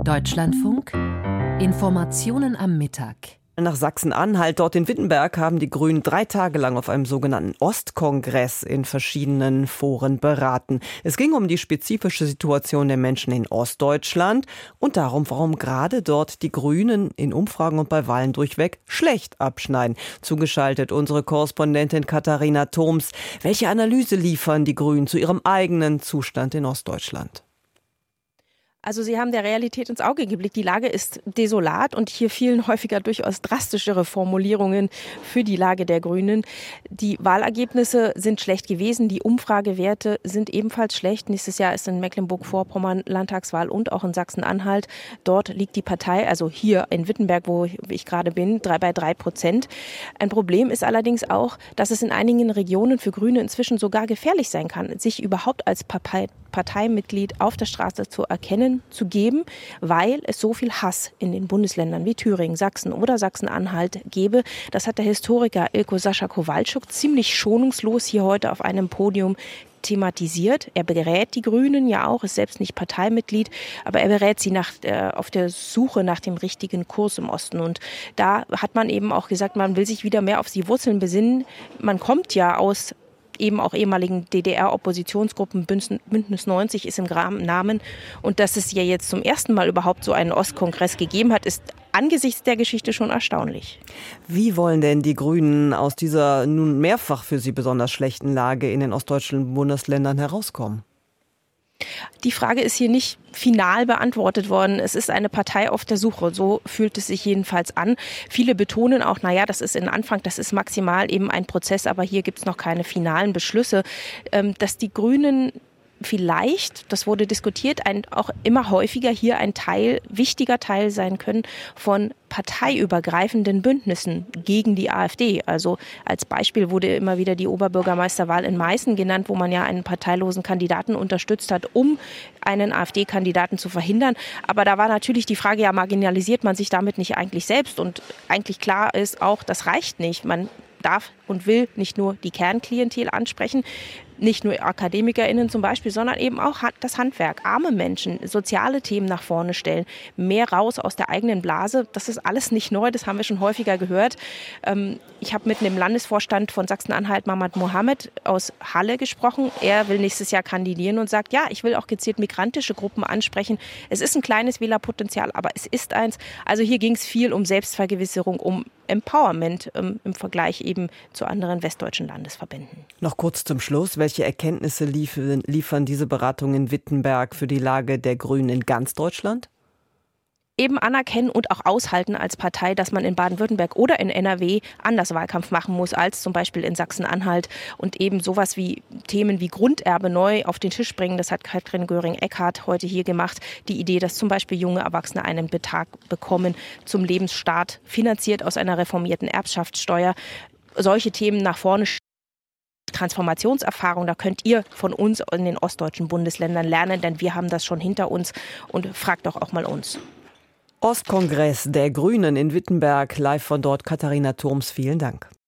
Deutschlandfunk. Informationen am Mittag. Nach Sachsen-Anhalt, dort in Wittenberg, haben die Grünen 3 Tage lang auf einem sogenannten Ostkongress in verschiedenen Foren beraten. Es ging um die spezifische Situation der Menschen in Ostdeutschland und darum, warum gerade dort die Grünen in Umfragen und bei Wahlen durchweg schlecht abschneiden. Zugeschaltet unsere Korrespondentin Katharina Thoms. Welche Analyse liefern die Grünen zu ihrem eigenen Zustand in Ostdeutschland? Also Sie haben der Realität ins Auge geblickt. Die Lage ist desolat und hier fielen häufiger durchaus drastischere Formulierungen für die Lage der Grünen. Die Wahlergebnisse sind schlecht gewesen, die Umfragewerte sind ebenfalls schlecht. Nächstes Jahr ist in Mecklenburg-Vorpommern Landtagswahl und auch in Sachsen-Anhalt. Dort liegt die Partei, also hier in Wittenberg, wo ich gerade bin, bei 3%. Ein Problem ist allerdings auch, dass es in einigen Regionen für Grüne inzwischen sogar gefährlich sein kann, sich überhaupt als Parteimitglied auf der Straße zu erkennen, zu geben, weil es so viel Hass in den Bundesländern wie Thüringen, Sachsen oder Sachsen-Anhalt gäbe. Das hat der Historiker Ilko Sascha Kowalczuk ziemlich schonungslos hier heute auf einem Podium thematisiert. Er berät die Grünen ja auch, ist selbst nicht Parteimitglied, aber er berät sie auf der Suche nach dem richtigen Kurs im Osten. Und da hat man eben auch gesagt, man will sich wieder mehr auf die Wurzeln besinnen. Man kommt ja aus eben auch ehemaligen DDR-Oppositionsgruppen, Bündnis 90 ist im Namen. Und dass es ja jetzt zum ersten Mal überhaupt so einen Ostkongress gegeben hat, ist angesichts der Geschichte schon erstaunlich. Wie wollen denn die Grünen aus dieser nun mehrfach für sie besonders schlechten Lage in den ostdeutschen Bundesländern herauskommen? Die Frage ist hier nicht final beantwortet worden. Es ist eine Partei auf der Suche. So fühlt es sich jedenfalls an. Viele betonen auch, das ist ein Anfang, das ist maximal eben ein Prozess, aber hier gibt es noch keine finalen Beschlüsse. Dass die Grünen vielleicht, das wurde diskutiert, auch immer häufiger hier ein wichtiger Teil sein können von parteiübergreifenden Bündnissen gegen die AfD. Also als Beispiel wurde immer wieder die Oberbürgermeisterwahl in Meißen genannt, wo man ja einen parteilosen Kandidaten unterstützt hat, um einen AfD-Kandidaten zu verhindern. Aber da war natürlich die Frage, marginalisiert man sich damit nicht eigentlich selbst? Und eigentlich klar ist auch, das reicht nicht. Man darf und will nicht nur die Kernklientel ansprechen, nicht nur AkademikerInnen zum Beispiel, sondern eben auch das Handwerk, arme Menschen, soziale Themen nach vorne stellen, mehr raus aus der eigenen Blase. Das ist alles nicht neu, das haben wir schon häufiger gehört. Ich habe mit dem Landesvorstand von Sachsen-Anhalt, Mahmoud Mohammed aus Halle gesprochen. Er will nächstes Jahr kandidieren und sagt, ich will auch gezielt migrantische Gruppen ansprechen. Es ist ein kleines Wählerpotenzial, aber es ist eins. Also hier ging es viel um Selbstvergewisserung, um Empowerment im Vergleich eben zu anderen westdeutschen Landesverbänden. Noch kurz zum Schluss. Welche Erkenntnisse liefern diese Beratungen in Wittenberg für die Lage der Grünen in ganz Deutschland? Eben anerkennen und auch aushalten als Partei, dass man in Baden-Württemberg oder in NRW anders Wahlkampf machen muss als zum Beispiel in Sachsen-Anhalt und eben sowas wie Themen wie Grunderbe neu auf den Tisch bringen. Das hat Katrin Göring-Eckardt heute hier gemacht. Die Idee, dass zum Beispiel junge Erwachsene einen Betrag bekommen zum Lebensstart, finanziert aus einer reformierten Erbschaftssteuer. Solche Themen nach vorne Transformationserfahrung, da könnt ihr von uns in den ostdeutschen Bundesländern lernen, denn wir haben das schon hinter uns und fragt doch auch mal uns. Ostkongress der Grünen in Wittenberg, live von dort Katharina Thoms, vielen Dank.